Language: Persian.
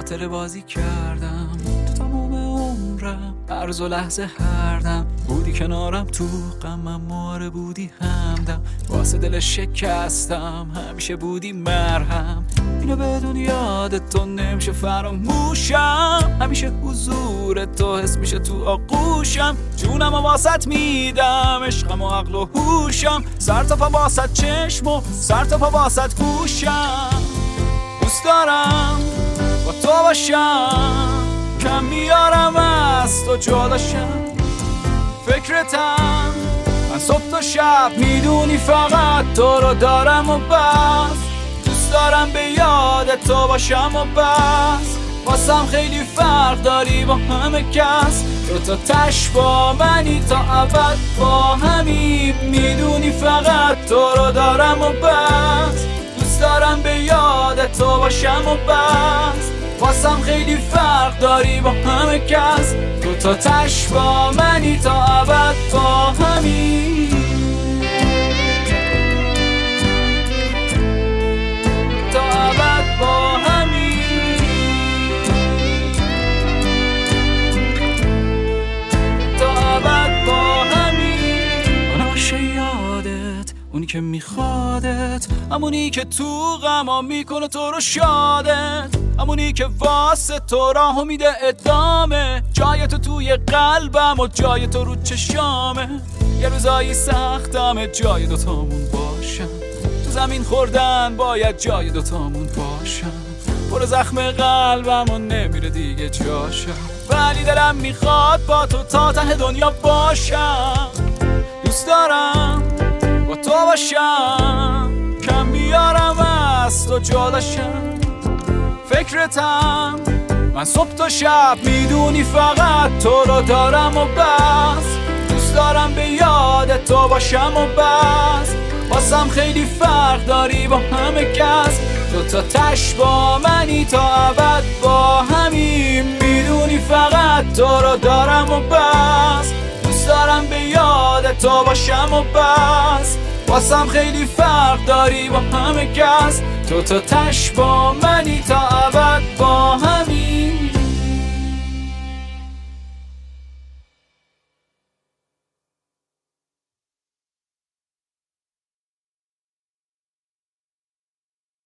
خاطر بازی کردم تو تمام عمرم، هر و لحظه هر دم بودی کنارم، تو غمم ماره بودی همدم، واسه دل شکستم همیشه بودی مرهم. اینو بدون یادت تو نمیشه فراموشم، همیشه حضور تو حس میشه تو آغوشم، جونم و واسط میدم، عشقم و عقل و هوشم، سر تا پا واسط چشم و سر تا پا واسط گوشم. دوست دارم با تو باشم، کم میارم از تو جداشم، فکرتم من صبح تا شب، میدونی فقط تو رو دارم و بس. دوست دارم به یاد تو باشم و بس، واسم خیلی فرق داری با همه کس، تو تا تش با منی تا ابد با همیم، میدونی فقط تو رو دارم و بس. دوست دارم به یاد تو باشم و بس، واسم خیلی فرق داری با همه کس، تو تا تش با منی تا ابد با همین، تا ابد با همین، تا ابد با همین. من عاشق یادت، اونی که میخوادت، همونی که تو غما میکنه تو رو شادت، همونی که واسه تو راهو میده ادامه، جای تو توی قلبم و جای تو رو چشامه، یه روزایی سختمه جای دوتامون باشم، تو زمین خوردن باید جای دوتامون باشم، پر زخم قلبم و نمیره دیگه جاشم، ولی دلم میخواد با تو تا ته دنیا باشم. دوست دارم با تو باشم، کم میارم از تو جداشم، فکرتم من صبح تا شب، میدونی فقط تو رو دارم و بس. دوست دارم به یاد تو باشم و بس، واسم خیلی فرق داری با همه کس، تو تا تش با منی تا ابد با همین، میدونی فقط تو رو دارم و بس. دوست دارم به یاد تو باشم و بس، واسم خیلی فرق داری با همه کس، تو تا تش با منی تا